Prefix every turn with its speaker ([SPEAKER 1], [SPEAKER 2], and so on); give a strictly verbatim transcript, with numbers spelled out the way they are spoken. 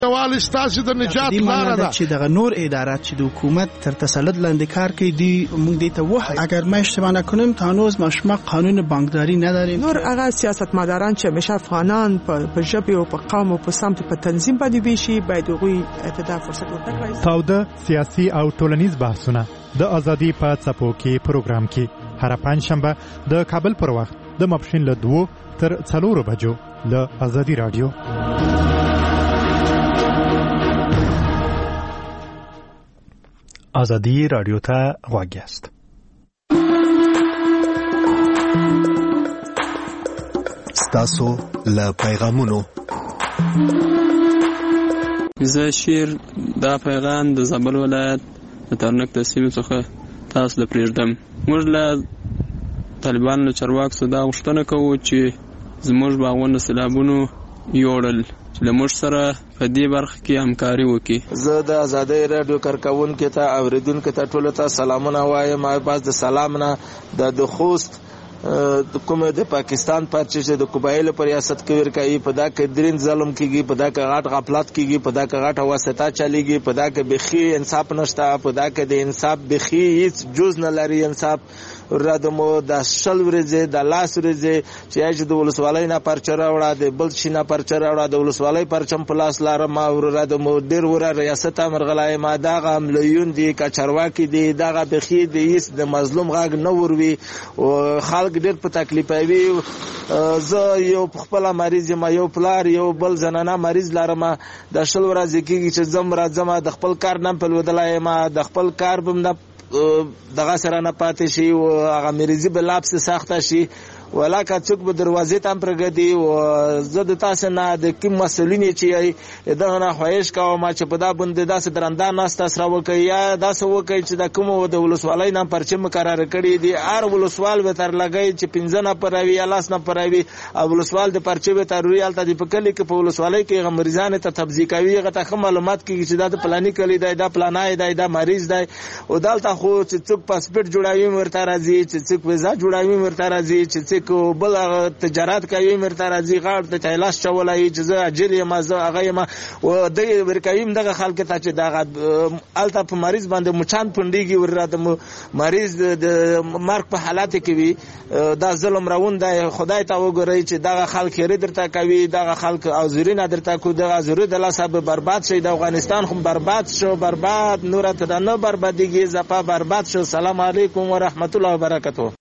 [SPEAKER 1] یووالی ستاسو د نجات لاره ده.
[SPEAKER 2] چې دغه نور ادارات چې د حکومت تر تسلط لاندې کار کوي دی موږ دې ته وایو اگر ما اشتباه نکنم تا هنوز ما شما قانون بانکداری نداریم.
[SPEAKER 3] نور هغه سیاستمداران چې همیشه افغانان په ژبه او په قوم او په سمت په تنظیم باندې ویشي باید هغوی ته فرصت ورکړي.
[SPEAKER 4] تاوده سیاسي او ټولنیز بحثونه د ازادي په څپو کې پروګرام کې هر پنځشنبه د کابل پر وخت د ماپښین له دوو تر څلورو بجو له ازادي رادیو. ازادي رادیو ته غوږ یاست.
[SPEAKER 5] ستاسو له پیغامونو
[SPEAKER 6] زه شیر دا پیغام د زابل ولایت د ترنک د سیمې څخه تاسو له پرېږدم. موږ له طالبانو له چارواکو څخه دا غوښتنه کوو چې زموږ باغونه سیلابونو یوړل چې له موږ سره په دې برخه کې همکاري وکړي.
[SPEAKER 7] زه د ازادۍ راډیو کارکوونکو ته اوریدونکو ته ټولو ته سلامونه وایم. باز د سلام نه د خوست کوم د پاکستان پارچې چې د قبایلو پر ریاست کې ورکوي په دا کې درین ظلم کیږي، په دا کې غاټ غفلت کیږي، په دا کې غاټه واسطه چلیږي، په دا کې بخي انصاف نشته، په دا کې د انصاف بخي هیڅ جز نه لري. انصاف ردمو د شل ورځې د لاس ورځې چې اج د ولسوالۍ نه پرچه راوړه د بل شي نه پرچه راوړه د ولسوالۍ پرچم په لاس لارم ردمو ډیر وره ریاست امرغلای ما دغه ملیون دي کچرواکي دي دغه بخي دي هیڅ د مظلوم غاګ نه وروي او خلک ډیر په تکلیف وي. زه یو خپل مریض ما یو پلار یو بل زنانه مریض لارم د شل ورځې کېږي چې زم راځم د خپل کار نه په ودلای ما د خپل کار بم نه دغه سره نه پاتې شي او هغه مریضي به لاپس سخته شي ولاکه څوک به دروازې ته پرګدي او زه د تاسو نه د کوم مسولین چې دغه نه خواهش کوم چې په دا باندې داسې درنده ناس تاسو راوکي یا داسې وکي چې د کوم د ولسوالۍ نه پرچم مقرر کړی دي ار ولسوال به تر لګي چې پنځه نه پروي یا لاس نه پروي او ولسوال د پرچم به تر ریال ته په کلی کې په ولسوالۍ کې غمرزان ته تبذیق کوي غته خه معلومات کیږي چې دا د پلاني کلی دی دا پلانای دی دا مریض دی او دلته خو چې څوک پاسپورت جوړوي ورته راځي چې څوک ویزا جوړوي ورته راځي چې کو بل تجارت کوي مرته راځي غاړ ته چایلاس چولای چې زه اجر یم زه هغه ما او د ورکویم دغه خلک ته چې دغه الته په مریض باندې مچان پندېږي ورته مریض د مرګ په حالت کې وي دا ظلم راوند دی. خدای ته وګورئ چې دغه خلک یې درته کوي دغه خلک او زرینه درته کو دغه زری د لاسه به برباد شي. د افغانستان خو برباد شو برباد نور ته نه بربادیږي زپا برباد شو. سلام علیکم ورحمت الله وبرکاته.